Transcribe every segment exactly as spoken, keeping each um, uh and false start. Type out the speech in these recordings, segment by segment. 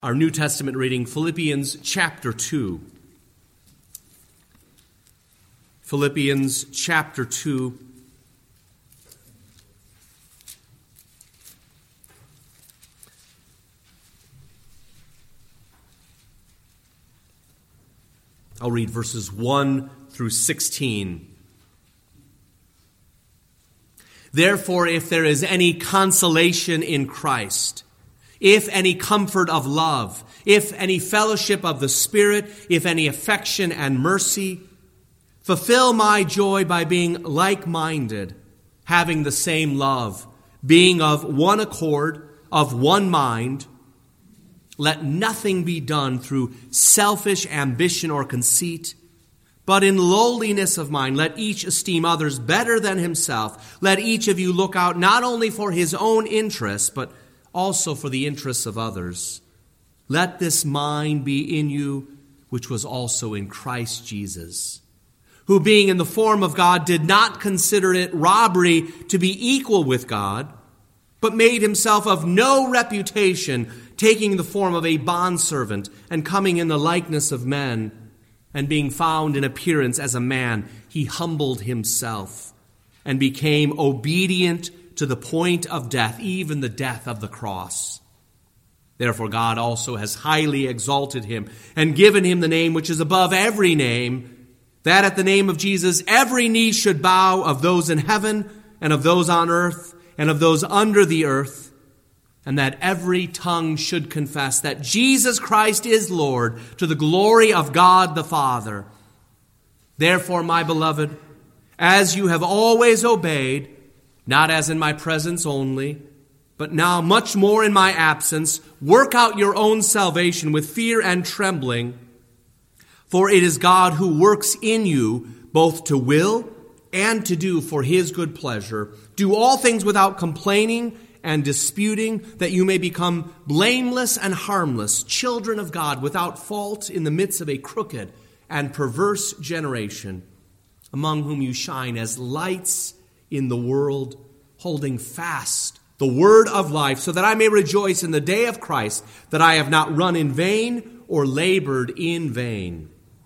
Our New Testament reading, Philippians chapter two. Philippians chapter two. I'll read verses one through sixteen. Therefore, if there is any consolation in Christ, if any comfort of love, if any fellowship of the Spirit, if any affection and mercy, fulfill my joy by being like-minded, having the same love, being of one accord, of one mind. Let nothing be done through selfish ambition or conceit, but in lowliness of mind, let each esteem others better than himself. Let each of you look out not only for his own interests, but also for the interests of others. Let this mind be in you, which was also in Christ Jesus, who being in the form of God did not consider it robbery to be equal with God, but made himself of no reputation, taking the form of a bondservant and coming in the likeness of men, and being found in appearance as a man, he humbled himself and became obedient to the point of death, even the death of the cross. Therefore God also has highly exalted him and given him the name which is above every name, that at the name of Jesus every knee should bow, of those in heaven and of those on earth and of those under the earth, and that every tongue should confess that Jesus Christ is Lord, to the glory of God the Father. Therefore, my beloved, as you have always obeyed, not as in my presence only, but now much more in my absence, work out your own salvation with fear and trembling. For it is God who works in you both to will and to do for his good pleasure. Do all things without complaining and disputing, that you may become blameless and harmless, children of God, without fault in the midst of a crooked and perverse generation, among whom you shine as lights in the world, holding fast the word of life, so that I may rejoice in the day of Christ, that I have not run in vain or labored in vain.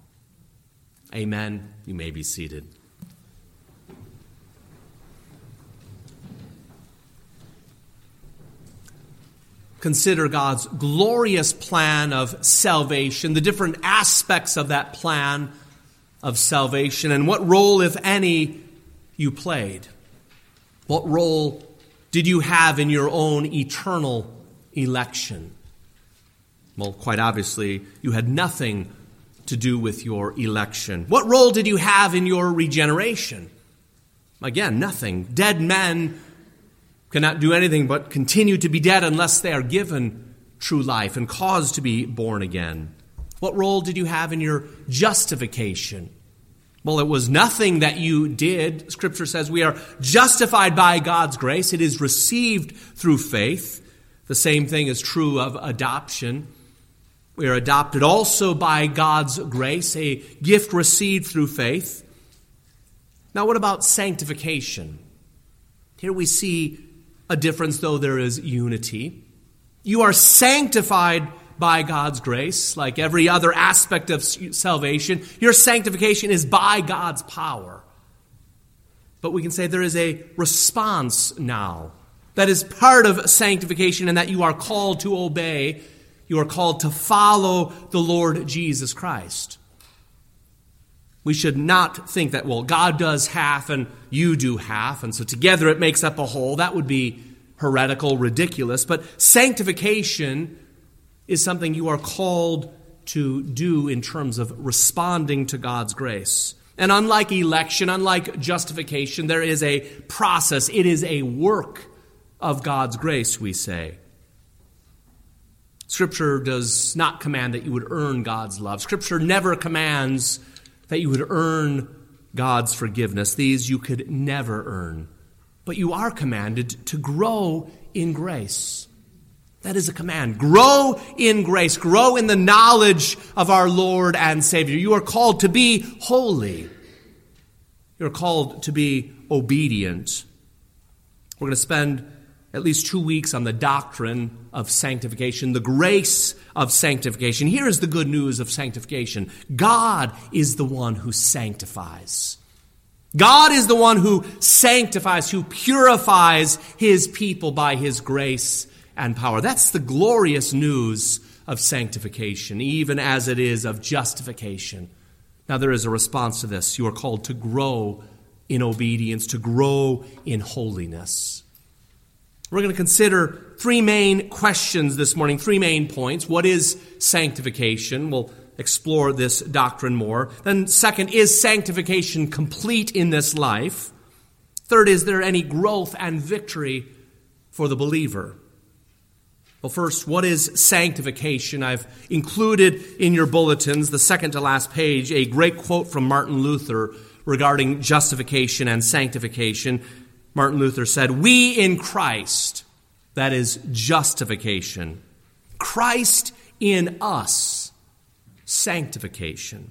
Amen. You may be seated. Consider God's glorious plan of salvation, the different aspects of that plan of salvation, and what role, if any, you played. What role did you have in your own eternal election? Well, quite obviously, you had nothing to do with your election. What role did you have in your regeneration? Again, nothing. Dead men cannot do anything but continue to be dead unless they are given true life and caused to be born again. What role did you have in your justification? Well, it was nothing that you did. Scripture says we are justified by God's grace. It is received through faith. The same thing is true of adoption. We are adopted also by God's grace, a gift received through faith. Now, what about sanctification? Here we see a difference, though there is unity. You are sanctified by God's grace, like every other aspect of salvation. Your sanctification is by God's power. But we can say there is a response now that is part of sanctification, and that you are called to obey. You are called to follow the Lord Jesus Christ. We should not think that, well, God does half and you do half, and so together it makes up a whole. That would be heretical, ridiculous. But sanctification is something you are called to do in terms of responding to God's grace. And unlike election, unlike justification, there is a process. It is a work of God's grace, we say. Scripture does not command that you would earn God's love. Scripture never commands that you would earn God's forgiveness. These you could never earn. But you are commanded to grow in grace. That is a command. Grow in grace. Grow in the knowledge of our Lord and Savior. You are called to be holy. You are called to be obedient. We're going to spend at least two weeks on the doctrine of sanctification, the grace of sanctification. Here is the good news of sanctification. God is the one who sanctifies. God is the one who sanctifies, who purifies his people by his grace and power. That's the glorious news of sanctification, even as it is of justification. Now, there is a response to this. You are called to grow in obedience, to grow in holiness. We're going to consider three main questions this morning, three main points. What is sanctification? We'll explore this doctrine more. Then second, is sanctification complete in this life? Third, is there any growth and victory for the believer? Well, first, what is sanctification? I've included in your bulletins, the second to last page, a great quote from Martin Luther regarding justification and sanctification. Martin Luther said, "We in Christ," that is justification, "Christ in us, sanctification."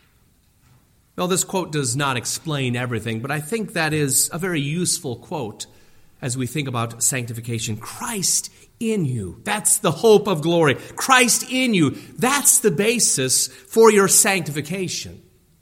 Well, this quote does not explain everything, but I think that is a very useful quote as we think about sanctification. Christ in you. That's the hope of glory. Christ in you. That's the basis for your sanctification.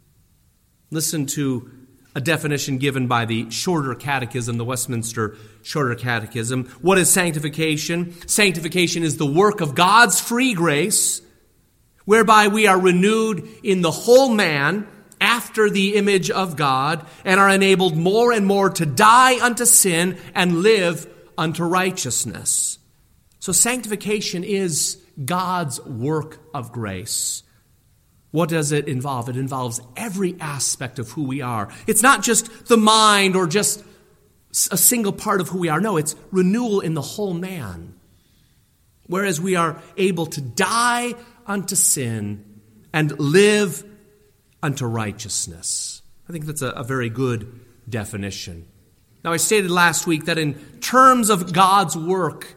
Listen to a definition given by the Shorter Catechism, the Westminster Shorter Catechism. What is sanctification? Sanctification is the work of God's free grace, whereby we are renewed in the whole man after the image of God and are enabled more and more to die unto sin and live unto righteousness. So sanctification is God's work of grace. What does it involve? It involves every aspect of who we are. It's not just the mind or just a single part of who we are. No, it's renewal in the whole man. Whereas we are able to die unto sin and live unto righteousness. I think that's a, a very good definition. Now, I stated last week that in terms of God's work,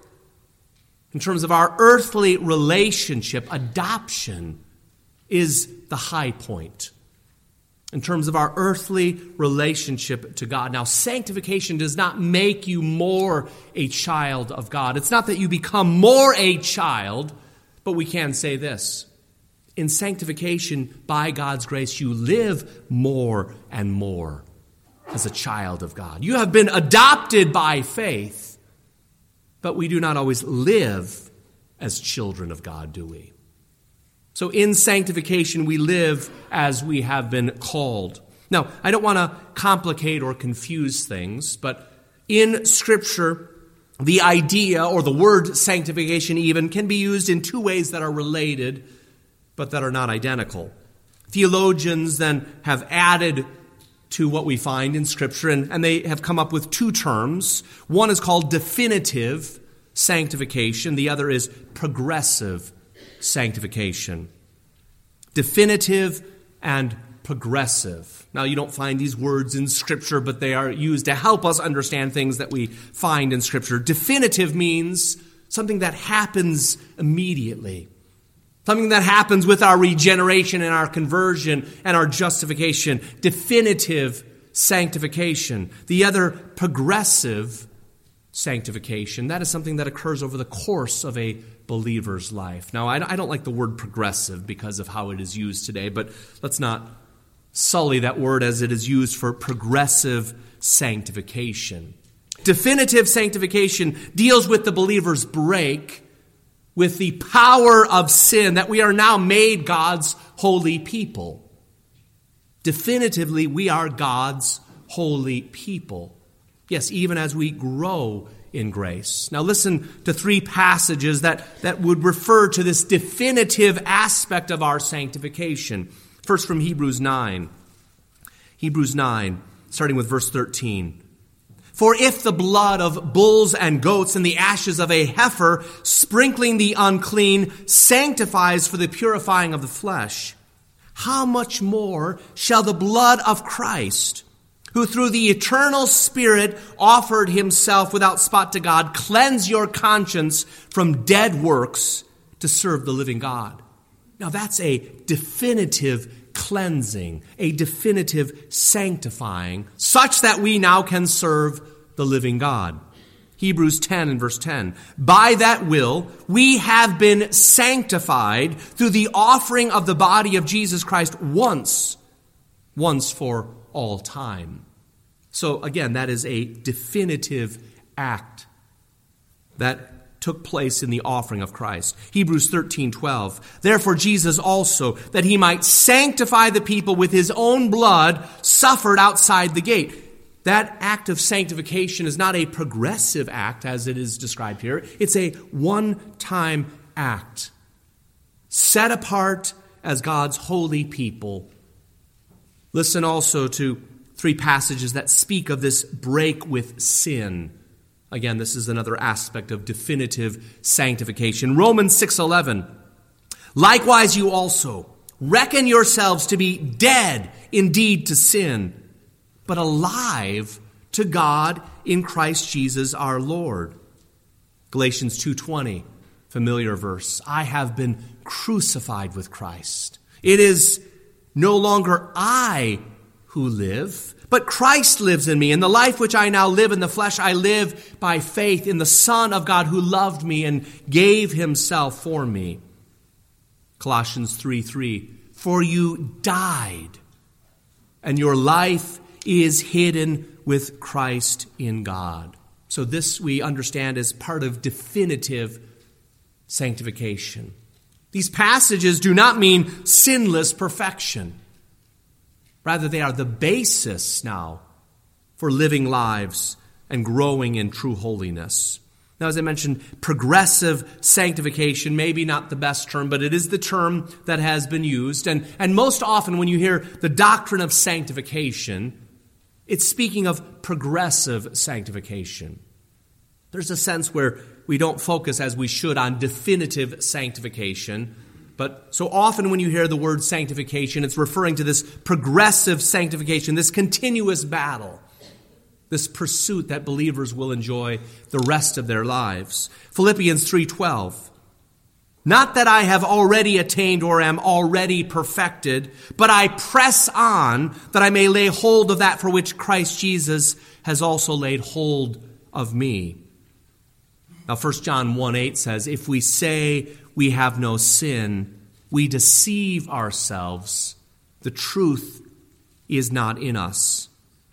in terms of our earthly relationship, adoption is the high point in terms of our earthly relationship to God. Now, sanctification does not make you more a child of God. It's not that you become more a child, but we can say this. In sanctification, by God's grace, you live more and more as a child of God. You have been adopted by faith, but we do not always live as children of God, do we? So in sanctification, we live as we have been called. Now, I don't want to complicate or confuse things, but in Scripture, the idea or the word sanctification even can be used in two ways that are related, but that are not identical. Theologians then have added to what we find in Scripture, and, and they have come up with two terms. One is called definitive sanctification. The other is progressive sanctification. Definitive and progressive. Now, you don't find these words in Scripture, but they are used to help us understand things that we find in Scripture. Definitive means something that happens immediately. Something that happens with our regeneration and our conversion and our justification. Definitive sanctification. The other, progressive sanctification. That is something that occurs over the course of a believer's life. Now, I don't like the word progressive because of how it is used today, but let's not sully that word as it is used for progressive sanctification. Definitive sanctification deals with the believer's break with the power of sin, that we are now made God's holy people. Definitively, we are God's holy people. Yes, even as we grow in grace. Now listen to three passages that, that would refer to this definitive aspect of our sanctification. First from Hebrews nine. Hebrews nine, starting with verse thirteen. For if the blood of bulls and goats and the ashes of a heifer, sprinkling the unclean, sanctifies for the purifying of the flesh, how much more shall the blood of Christ, who through the eternal Spirit offered himself without spot to God, cleanse your conscience from dead works to serve the living God? Now that's a definitive cleansing, a definitive sanctifying, such that we now can serve the living God. Hebrews ten and verse ten. By that will, we have been sanctified through the offering of the body of Jesus Christ once, once for all time. So again, that is a definitive act that took place in the offering of Christ. Hebrews thirteen twelve. Therefore Jesus also, that he might sanctify the people with his own blood, suffered outside the gate. That act of sanctification is not a progressive act as it is described here. It's a one-time act, set apart as God's holy people. Listen also to three passages that speak of this break with sin. Again, this is another aspect of definitive sanctification. Romans six eleven. Likewise you also reckon yourselves to be dead indeed to sin, but alive to God in Christ Jesus our Lord. Galatians two twenty, familiar verse. I have been crucified with Christ. It is no longer I who live, but Christ lives in me. And the life which I now live in the flesh, I live by faith in the Son of God who loved me and gave himself for me. Colossians three three. For you died, and your life is hidden with Christ in God. So this we understand as part of definitive sanctification. These passages do not mean sinless perfection. Rather, they are the basis now for living lives and growing in true holiness. Now, as I mentioned, progressive sanctification, maybe not the best term, but it is the term that has been used. And, and most often when you hear the doctrine of sanctification, it's speaking of progressive sanctification. There's a sense where we don't focus as we should on definitive sanctification. But so often when you hear the word sanctification, it's referring to this progressive sanctification, this continuous battle, this pursuit that believers will enjoy the rest of their lives. Philippians three twelve. Not that I have already attained or am already perfected, but I press on that I may lay hold of that for which Christ Jesus has also laid hold of me. Now, First John one eight says, if we say we have no sin, we deceive ourselves. The truth is not in us.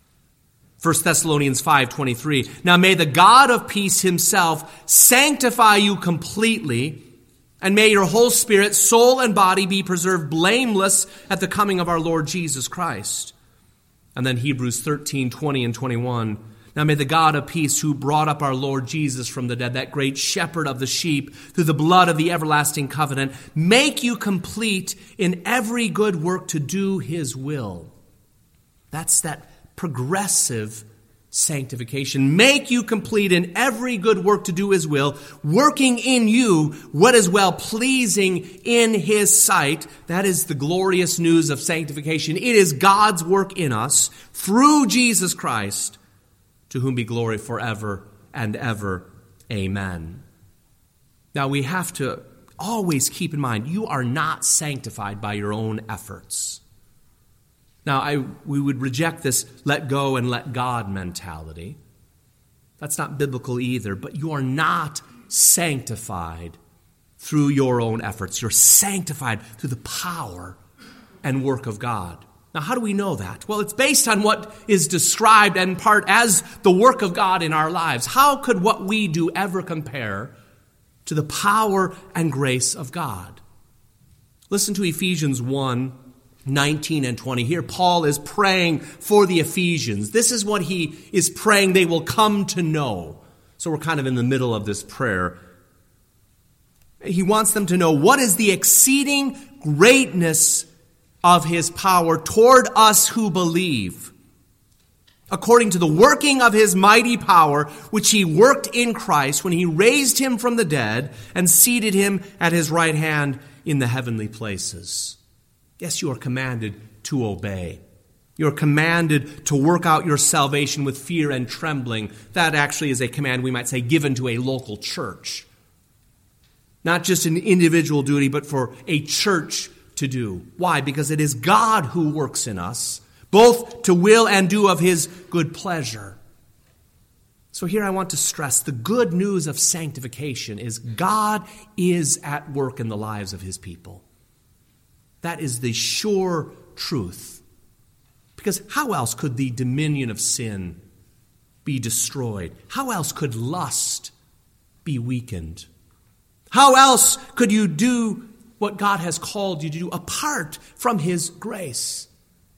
First Thessalonians five twenty-three. Now may the God of peace himself sanctify you completely, and may your whole spirit, soul, and body be preserved blameless at the coming of our Lord Jesus Christ. And then Hebrews thirteen twenty and twenty-one. Now may the God of peace, who brought up our Lord Jesus from the dead, that great shepherd of the sheep, through the blood of the everlasting covenant, make you complete in every good work to do his will. That's that progressive sanctification. Make you complete in every good work to do his will, working in you what is well pleasing in his sight. That is the glorious news of sanctification. It is God's work in us through Jesus Christ, to whom be glory forever and ever. Amen. Now we have to always keep in mind, you are not sanctified by your own efforts. Now, I we would reject this let go and let God mentality. That's not biblical either, but you are not sanctified through your own efforts. You're sanctified through the power and work of God. Now, how do we know that? Well, it's based on what is described in part as the work of God in our lives. How could what we do ever compare to the power and grace of God? Listen to Ephesians one, nineteen and twenty. Here, Paul is praying for the Ephesians. This is what he is praying they will come to know. So we're kind of in the middle of this prayer. He wants them to know what is the exceeding greatness of his power toward us who believe, according to the working of his mighty power, which he worked in Christ when he raised him from the dead and seated him at his right hand in the heavenly places. Yes, you are commanded to obey. You are commanded to work out your salvation with fear and trembling. That actually is a command, we might say, given to a local church. Not just an individual duty, but for a church to do. Why? Because it is God who works in us, both to will and do of his good pleasure. So here I want to stress the good news of sanctification is God is at work in the lives of his people. That is the sure truth. Because how else could the dominion of sin be destroyed? How else could lust be weakened? How else could you do what God has called you to do apart from his grace,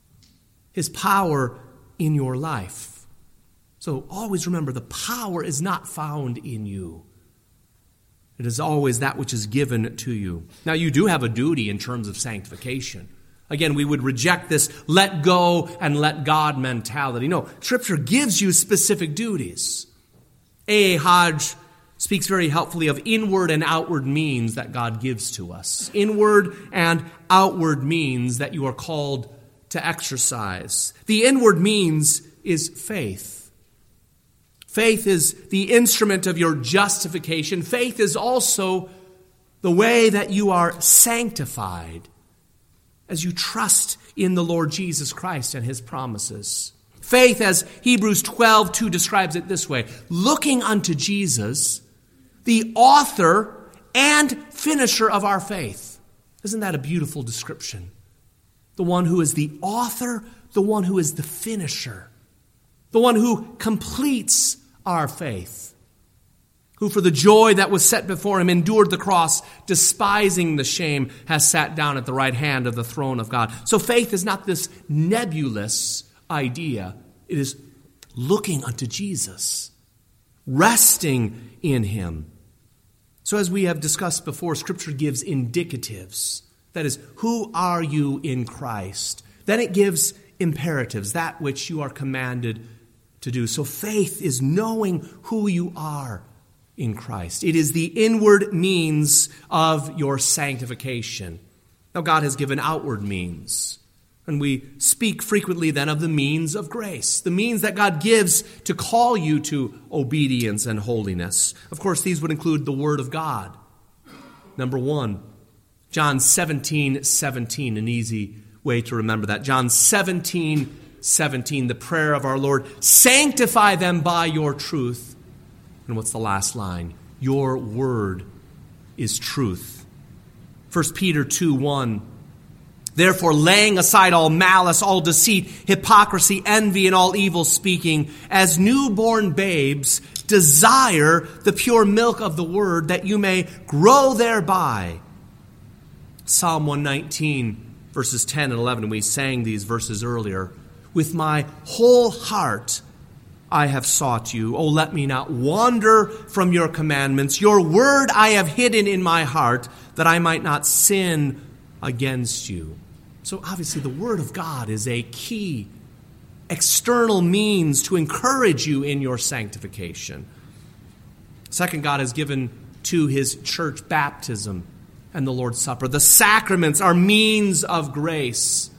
his power in your life? So always remember, the power is not found in you. It is always that which is given to you. Now, you do have a duty in terms of sanctification. Again, we would reject this let go and let God mentality. No, Scripture gives you specific duties. A A. Hodge speaks very helpfully of inward and outward means that God gives to us. Inward and outward means that you are called to exercise. The inward means is faith. Faith is the instrument of your justification. Faith is also the way that you are sanctified as you trust in the Lord Jesus Christ and his promises. Faith, as Hebrews twelve two describes it this way, looking unto Jesus, the author and finisher of our faith. Isn't that a beautiful description? The one who is the author, the one who is the finisher, the one who completes our faith, who for the joy that was set before him endured the cross, despising the shame, has sat down at the right hand of the throne of God. So faith is not this nebulous idea. It is looking unto Jesus, resting in him. So as we have discussed before, Scripture gives indicatives. That is, who are you in Christ? Then it gives imperatives, that which you are commanded to do. So faith is knowing who you are in Christ. It is the inward means of your sanctification. Now, God has given outward means. And we speak frequently then of the means of grace, the means that God gives to call you to obedience and holiness. Of course, these would include the Word of God. Number one, John seventeen seventeen, an easy way to remember that. John seventeen seventeen, the prayer of our Lord, sanctify them by your truth. And what's the last line? Your word is truth. First Peter two one, therefore laying aside all malice, all deceit, hypocrisy, envy, and all evil speaking, as newborn babes, desire the pure milk of the word, that you may grow thereby. Psalm one nineteen, verses ten and eleven, we sang these verses earlier. With my whole heart I have sought you. Oh, let me not wander from your commandments. Your word I have hidden in my heart, that I might not sin against you. So obviously the word of God is a key external means to encourage you in your sanctification. Second, God has given to his church baptism and the Lord's Supper. The sacraments are means of grace,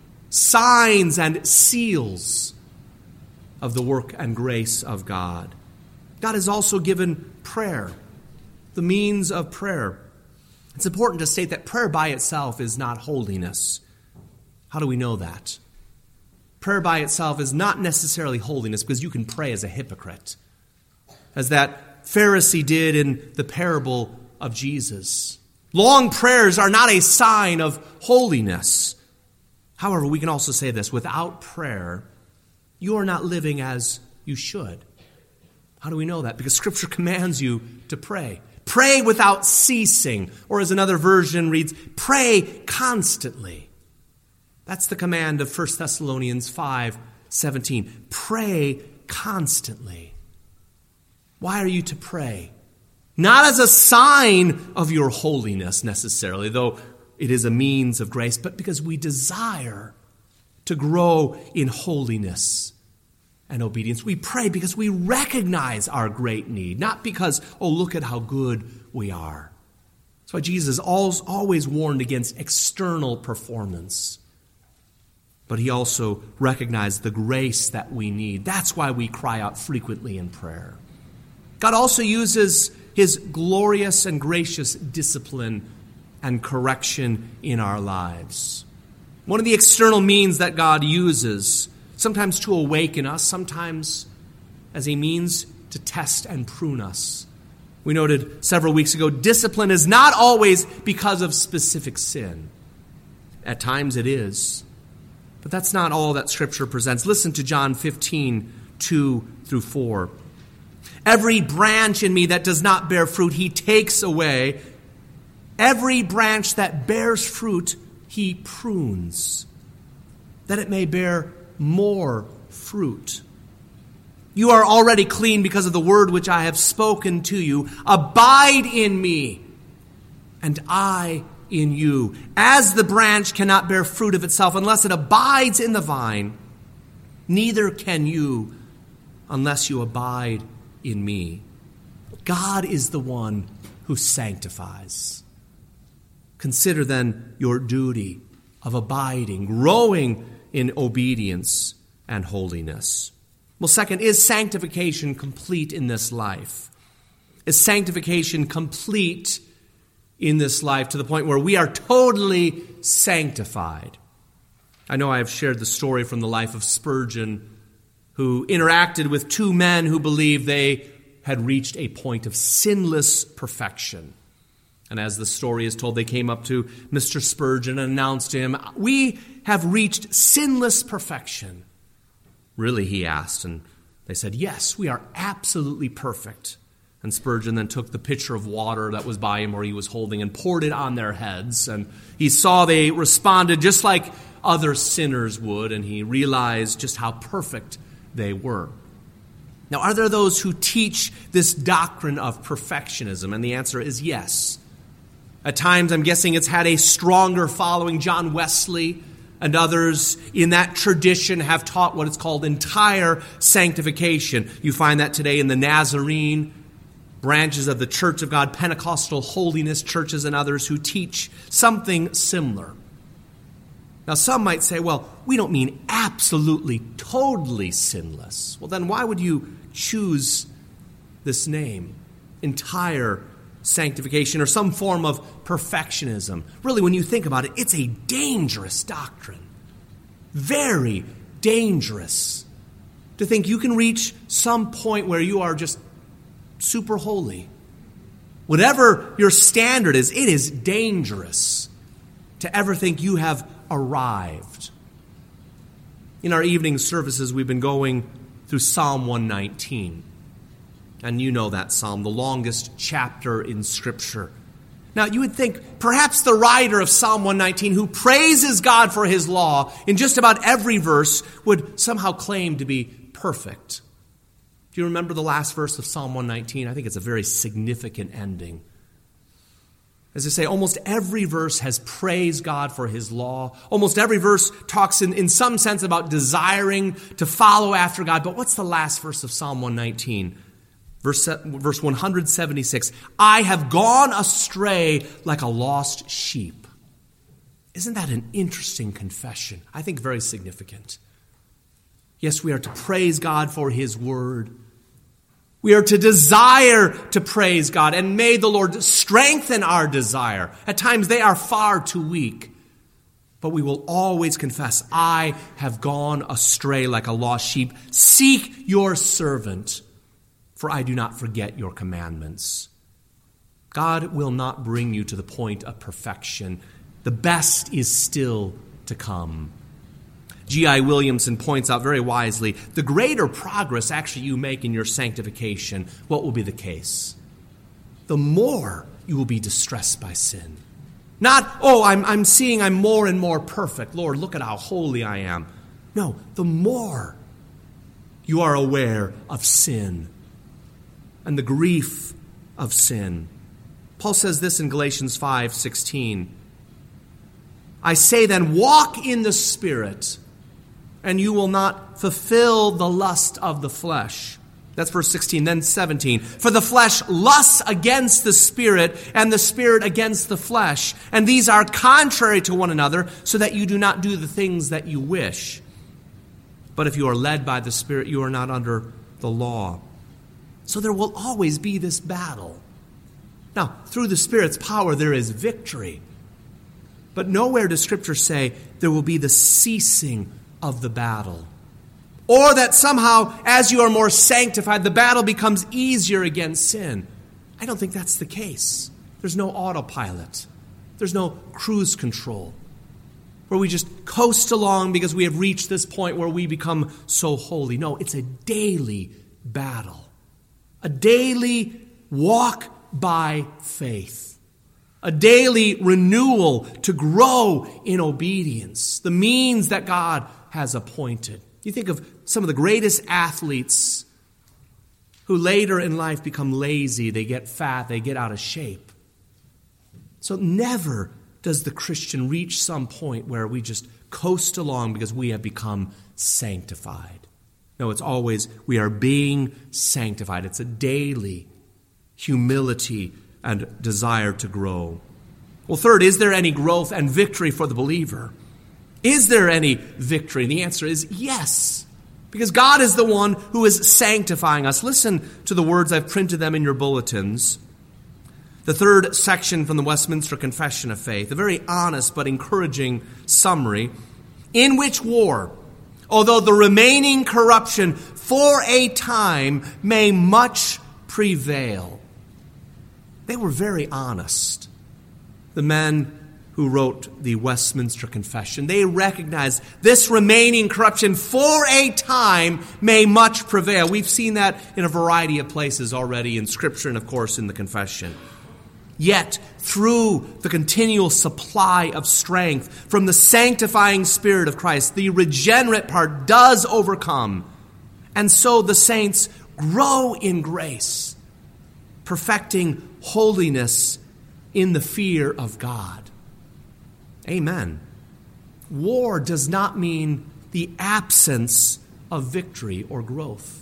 signs and seals of the work and grace of God. God has also given prayer, the means of prayer. It's important to state that prayer by itself is not holiness. How do we know that? Prayer by itself is not necessarily holiness, because you can pray as a hypocrite, as that Pharisee did in the parable of Jesus. Long prayers are not a sign of holiness. However, we can also say this: without prayer, you are not living as you should. How do we know that? Because Scripture commands you to pray. Pray without ceasing, or as another version reads, pray constantly. That's the command of First Thessalonians five seventeen. Pray constantly. Why are you to pray? Not as a sign of your holiness necessarily, though it is a means of grace, but because we desire to grow in holiness and obedience. We pray because we recognize our great need, not because, oh, look at how good we are. That's why Jesus always warned against external performance. But he also recognized the grace that we need. That's why we cry out frequently in prayer. God also uses his glorious and gracious discipline and correction in our lives. One of the external means that God uses, sometimes to awaken us, sometimes as a means to test and prune us. We noted several weeks ago, discipline is not always because of specific sin. At times it is. But that's not all that Scripture presents. Listen to John fifteen, two through four. Every branch in me that does not bear fruit, he takes away. Every branch that bears fruit, he prunes, that it may bear more fruit. You are already clean because of the word which I have spoken to you. Abide in me, and I in you. As the branch cannot bear fruit of itself unless it abides in the vine, neither can you unless you abide in me. God is the one who sanctifies. Consider then your duty of abiding, growing in obedience and holiness. Well, second, is sanctification complete in this life? Is sanctification complete in this life to the point where we are totally sanctified? I know I have shared the story from the life of Spurgeon, who interacted with two men who believed they had reached a point of sinless perfection. And as the story is told, they came up to Mister Spurgeon and announced to him, "We have reached sinless perfection." "Really?" he asked. And they said, "Yes, we are absolutely perfect." And Spurgeon then took the pitcher of water that was by him where he was holding and poured it on their heads. And he saw they responded just like other sinners would, and he realized just how perfect they were. Now, are there those who teach this doctrine of perfectionism? And the answer is yes. At times, I'm guessing it's had a stronger following. John Wesley and others in that tradition have taught what is called entire sanctification. You find that today in the Nazarene branches of the Church of God, Pentecostal holiness churches, and others who teach something similar. Now, some might say, well, we don't mean absolutely, totally sinless. Well, then why would you choose this name, entire sanctification, or some form of perfectionism? Really, when you think about it, it's a dangerous doctrine. Very dangerous to think you can reach some point where you are just super holy. Whatever your standard is, it is dangerous to ever think you have arrived. In our evening services, we've been going through Psalm one nineteen. And you know that psalm, the longest chapter in Scripture. Now, you would think perhaps the writer of Psalm one nineteen, who praises God for his law in just about every verse, would somehow claim to be perfect. Do you remember the last verse of Psalm one nineteen? I think it's a very significant ending. As I say, almost every verse has praised God for his law. Almost every verse talks in, in some sense about desiring to follow after God. But what's the last verse of Psalm one nineteen? Verse, verse one seventy-six, I have gone astray like a lost sheep. Isn't that an interesting confession? I think very significant. Yes, we are to praise God for his word. We are to desire to praise God, and may the Lord strengthen our desire. At times they are far too weak, but we will always confess, I have gone astray like a lost sheep. Seek your servant, for I do not forget your commandments. God will not bring you to the point of perfection. The best is still to come. G I Williamson points out very wisely, the greater progress actually you make in your sanctification, what will be the case? The more you will be distressed by sin. Not, oh, I'm, I'm seeing I'm more and more perfect. Lord, look at how holy I am. No, the more you are aware of sin and the grief of sin. Paul says this in Galatians five sixteen. I say then, walk in the Spirit, and you will not fulfill the lust of the flesh. That's verse sixteen. Then seventeen. For the flesh lusts against the Spirit, and the Spirit against the flesh. And these are contrary to one another, so that you do not do the things that you wish. But if you are led by the Spirit, you are not under the law. So there will always be this battle. Now, through the Spirit's power, there is victory. But nowhere does Scripture say there will be the ceasing of the battle. Or that somehow, as you are more sanctified, the battle becomes easier against sin. I don't think that's the case. There's no autopilot. There's no cruise control where we just coast along because we have reached this point where we become so holy. No, it's a daily battle. A daily walk by faith. A daily renewal to grow in obedience. The means that God has appointed. You think of some of the greatest athletes who later in life become lazy, they get fat, they get out of shape. So never does the Christian reach some point where we just coast along because we have become sanctified. No, it's always we are being sanctified. It's a daily humility and desire to grow. Well, third, is there any growth and victory for the believer? Is there any victory? And the answer is yes, because God is the one who is sanctifying us. Listen to the words, I've printed them in your bulletins. The third section from the Westminster Confession of Faith, a very honest but encouraging summary, in which war, although the remaining corruption for a time may much prevail. They were very honest. The men who wrote the Westminster Confession, they recognized this remaining corruption for a time may much prevail. We've seen that in a variety of places already in Scripture and, of course, in the Confession. Yet, through the continual supply of strength from the sanctifying Spirit of Christ, the regenerate part does overcome. And so the saints grow in grace, perfecting holiness in the fear of God. Amen. War does not mean the absence of victory or growth.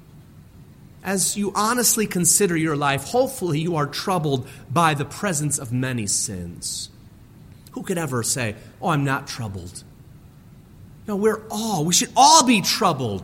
As you honestly consider your life, hopefully you are troubled by the presence of many sins. Who could ever say, oh, I'm not troubled? No, we're all, we should all be troubled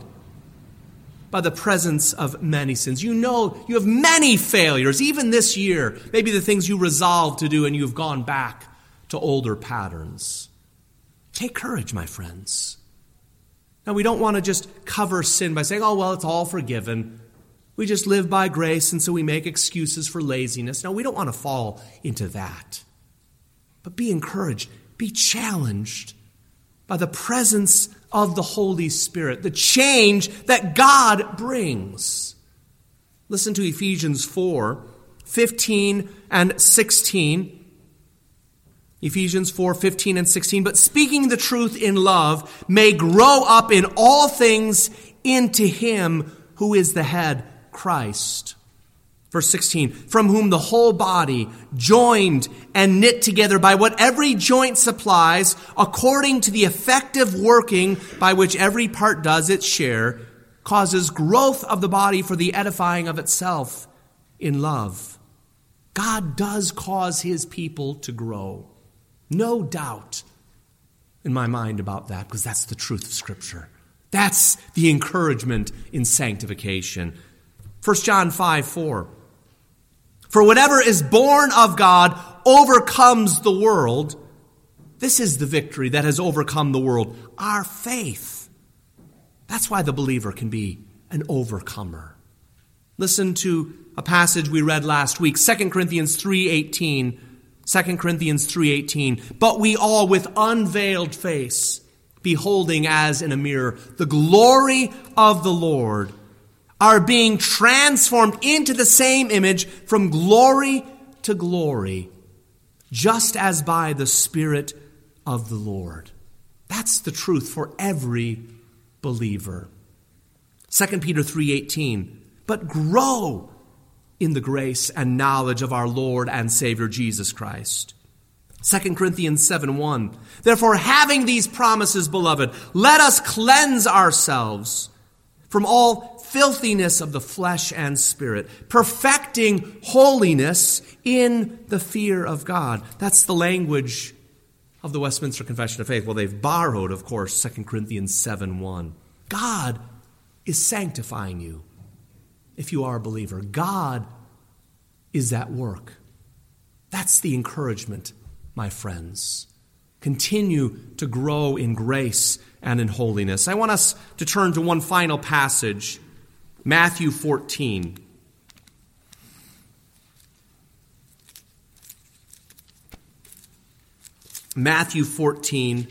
by the presence of many sins. You know you have many failures, even this year. Maybe the things you resolved to do and you've gone back to older patterns. Take courage, my friends. Now, we don't want to just cover sin by saying, oh, well, it's all forgiven. We just live by grace, and so we make excuses for laziness. No, we don't want to fall into that. But be encouraged, be challenged by the presence of the Holy Spirit, the change that God brings. Listen to Ephesians four, fifteen and sixteen. Ephesians four, fifteen and sixteen. But speaking the truth in love may grow up in all things into Him who is the head, Christ. Verse sixteen, from whom the whole body, joined and knit together by what every joint supplies, according to the effective working by which every part does its share, causes growth of the body for the edifying of itself in love. God does cause His people to grow. No doubt in my mind about that, because that's the truth of Scripture. That's the encouragement in sanctification. First John five, four. For whatever is born of God overcomes the world. This is the victory that has overcome the world, our faith. That's why the believer can be an overcomer. Listen to a passage we read last week, Second Corinthians three eighteen. Second Corinthians three eighteen. But we all with unveiled face, beholding as in a mirror the glory of the Lord, are being transformed into the same image from glory to glory, just as by the Spirit of the Lord. That's the truth for every believer. Second Peter three eighteen. But grow in the grace and knowledge of our Lord and Savior Jesus Christ. Second Corinthians seven one. Therefore, having these promises, beloved, let us cleanse ourselves from all filthiness of the flesh and spirit, perfecting holiness in the fear of God. That's the language of the Westminster Confession of Faith. Well, they've borrowed, of course, Second Corinthians seven one. God is sanctifying you if you are a believer. God is at work. That's the encouragement, my friends. Continue to grow in grace and in holiness. I want us to turn to one final passage, Matthew fourteen. Matthew fourteen,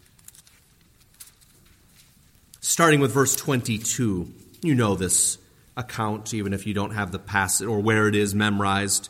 starting with verse twenty-two. You know this account, even if you don't have the passage or where it is memorized.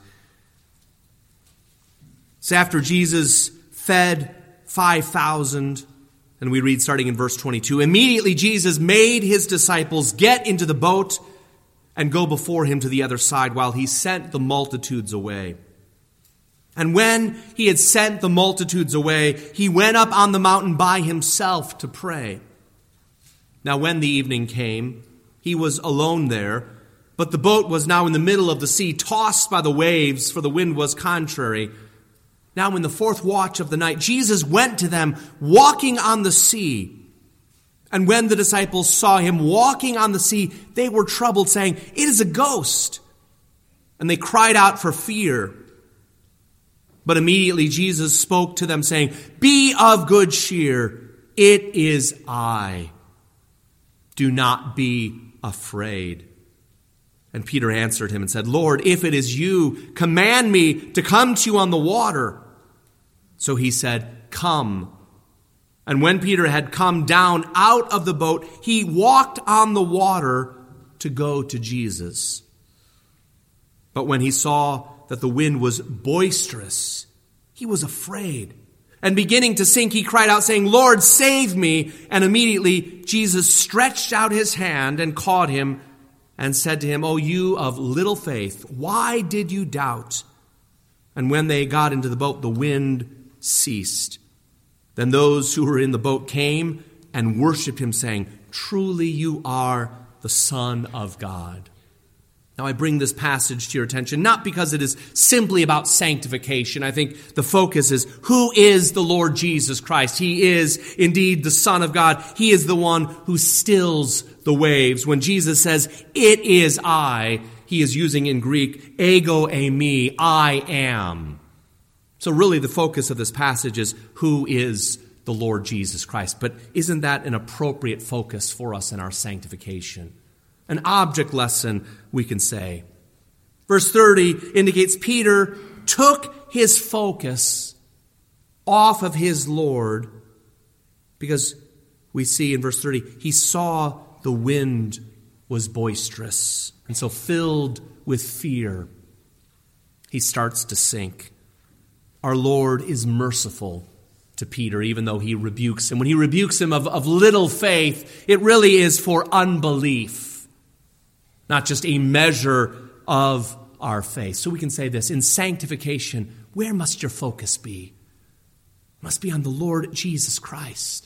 It's after Jesus fed five thousand, and we read starting in verse twenty-two. Immediately Jesus made his disciples get into the boat and go before him to the other side while he sent the multitudes away. And when he had sent the multitudes away, he went up on the mountain by himself to pray. Now when the evening came, he was alone there, but the boat was now in the middle of the sea, tossed by the waves, for the wind was contrary. Now in the fourth watch of the night, Jesus went to them, walking on the sea. And when the disciples saw him walking on the sea, they were troubled, saying, "It is a ghost." And they cried out for fear. But immediately Jesus spoke to them, saying, "Be of good cheer, it is I. Do not be afraid." And Peter answered him and said, "Lord, if it is you, command me to come to you on the water." So he said, "Come." And when Peter had come down out of the boat, he walked on the water to go to Jesus. But when he saw that the wind was boisterous, he was afraid. And beginning to sink, he cried out, saying, "Lord, save me." And immediately Jesus stretched out his hand and caught him and said to him, "O you of little faith, why did you doubt?" And when they got into the boat, the wind ceased. Then those who were in the boat came and worshipped him, saying, "Truly you are the Son of God." Now, I bring this passage to your attention not because it is simply about sanctification. I think the focus is, who is the Lord Jesus Christ? He is indeed the Son of God. He is the one who stills the waves. When Jesus says, "It is I," he is using in Greek, ego eimi, I am. So really the focus of this passage is, who is the Lord Jesus Christ? But isn't that an appropriate focus for us in our sanctification? An object lesson, we can say. Verse thirty indicates Peter took his focus off of his Lord because we see in verse thirty, he saw the wind was boisterous. And so filled with fear, he starts to sink. Our Lord is merciful to Peter, even though he rebukes him. When he rebukes him of, of little faith, it really is for unbelief, not just a measure of our faith. So we can say this, in sanctification, where must your focus be? It must be on the Lord Jesus Christ.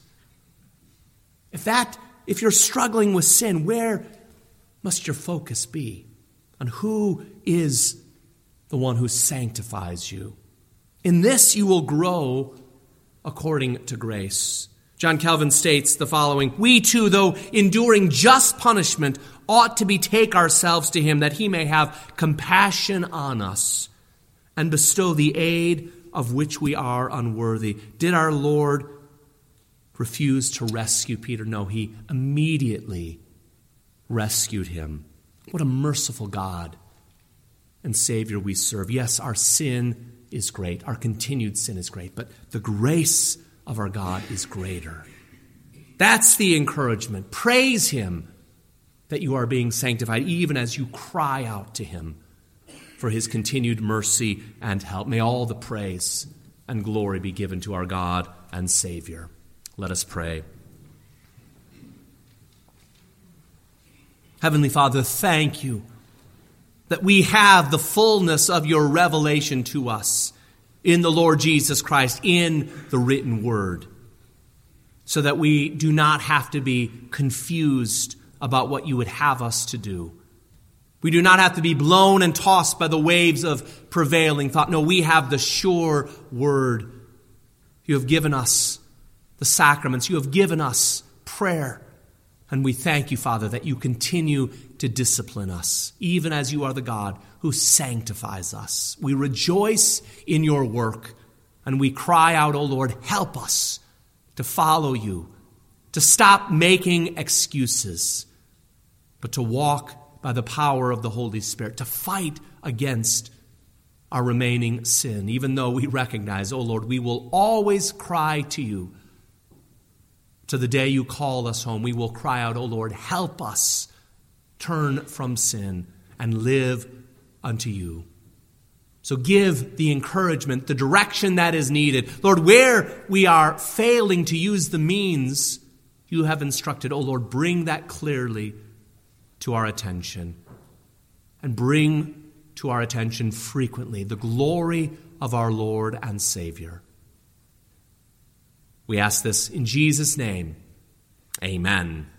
If that, if you're struggling with sin, where must your focus be? On who is the one who sanctifies you? In this you will grow according to grace. John Calvin states the following, "We too, though enduring just punishment, ought to betake ourselves to him, that he may have compassion on us and bestow the aid of which we are unworthy." Did our Lord refuse to rescue Peter? No, he immediately rescued him. What a merciful God and Savior we serve. Yes, our sin is great. Our continued sin is great, but the grace of our God is greater. That's the encouragement. Praise him that you are being sanctified, even as you cry out to him for his continued mercy and help. May all the praise and glory be given to our God and Savior. Let us pray. Heavenly Father, thank you that we have the fullness of your revelation to us in the Lord Jesus Christ, in the written word, so that we do not have to be confused about what you would have us to do. We do not have to be blown and tossed by the waves of prevailing thought. No, we have the sure word. You have given us the sacraments. You have given us prayer. And we thank you, Father, that you continue to discipline us, even as you are the God who sanctifies us. We rejoice in your work, And we cry out, "O Lord, help us to follow you, to stop making excuses, but to walk by the power of the Holy Spirit, to fight against our remaining sin, even though we recognize, oh Lord, we will always cry to you. To the day you call us home, we will cry out, oh Lord, help us turn from sin and live unto you." So give the encouragement, the direction that is needed. Lord, where we are failing to use the means you have instructed, oh Lord, bring that clearly to our attention. And bring to our attention frequently the glory of our Lord and Savior. We ask this in Jesus' name. Amen.